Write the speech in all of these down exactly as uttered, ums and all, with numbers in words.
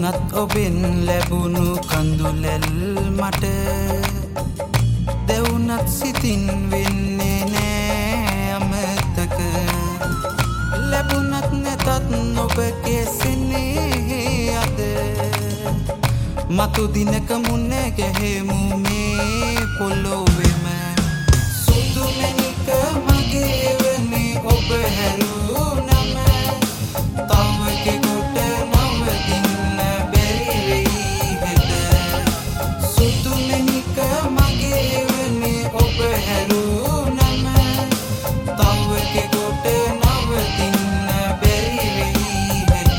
රිදුනත් ඔබෙන් ලැබුණු කඳුලැල් මට දෙවුනත් සිතින් වෙන්නේ නෑ අමතක ලැබුනත් නැතත් ඔබගේ සිනේ අද මතු දිනක මුණ ගැහෙමු මේ පොළොවේම සුදු මැණික මගේ වනේ ඔබ හැරුණම තව කෙනෙකුට නවතින්න බැරි වෙයි හෙට සුදු මැණික මගේ වනේ ඔබ හැරුණම තව කෙනෙකුට නවතින්න බැරි වෙයි හෙට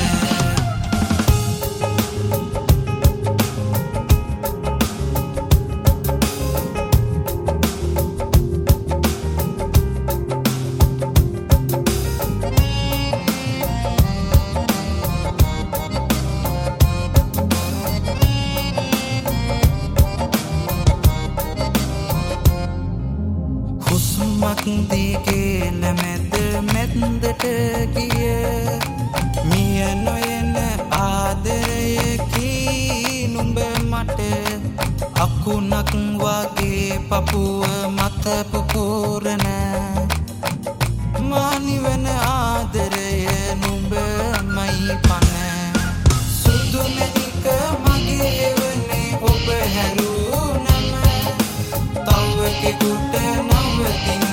දිගේ නැමෙද මෙන්දට ගිය මිය නොයන ආදරයකි නුඹ මට අකුණක් වගේ පපුව මත පුපුරන මානිවන ආදරය නුඹමයි පන සුදු මැණික මගේ වනේ ඔබ හැරුණම තව කෙනෙකුට නවතින්න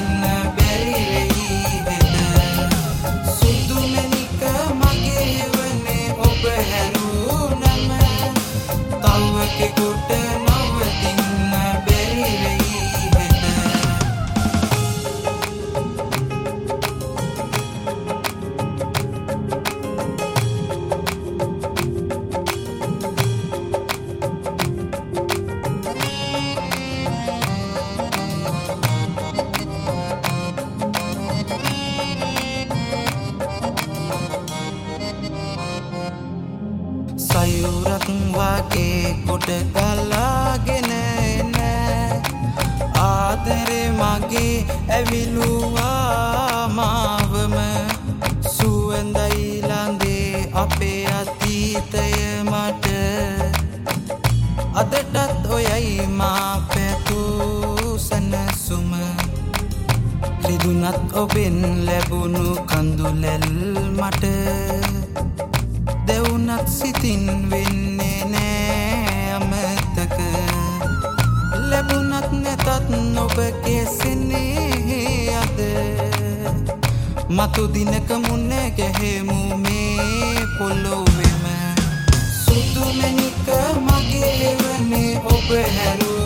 කෙනෙකුට නවතින්න බැරි වෙයි හෙට සයුරක් වගේ කොට ගලාගෙන එන ආදරේ මගේ ඇවිලුවා මාවම සුවඳයි ළඟේ අපේ අතීතය මට අදටත් ඔයයි මා පැතූ සනසුම රිදුනත් ඔබෙන් ලැබුණු කඳුලැල් මට දෙවුනත් සිතින් වෙන්නේ නෑ අමතක ලැබුනත් නැතත් ඔබගේ සිනේ අද මතු දිනක මුණ ගැහෙමු මේ පොළොවේම සුදු මැණික මගේ වනේ ඔබ හැරුණම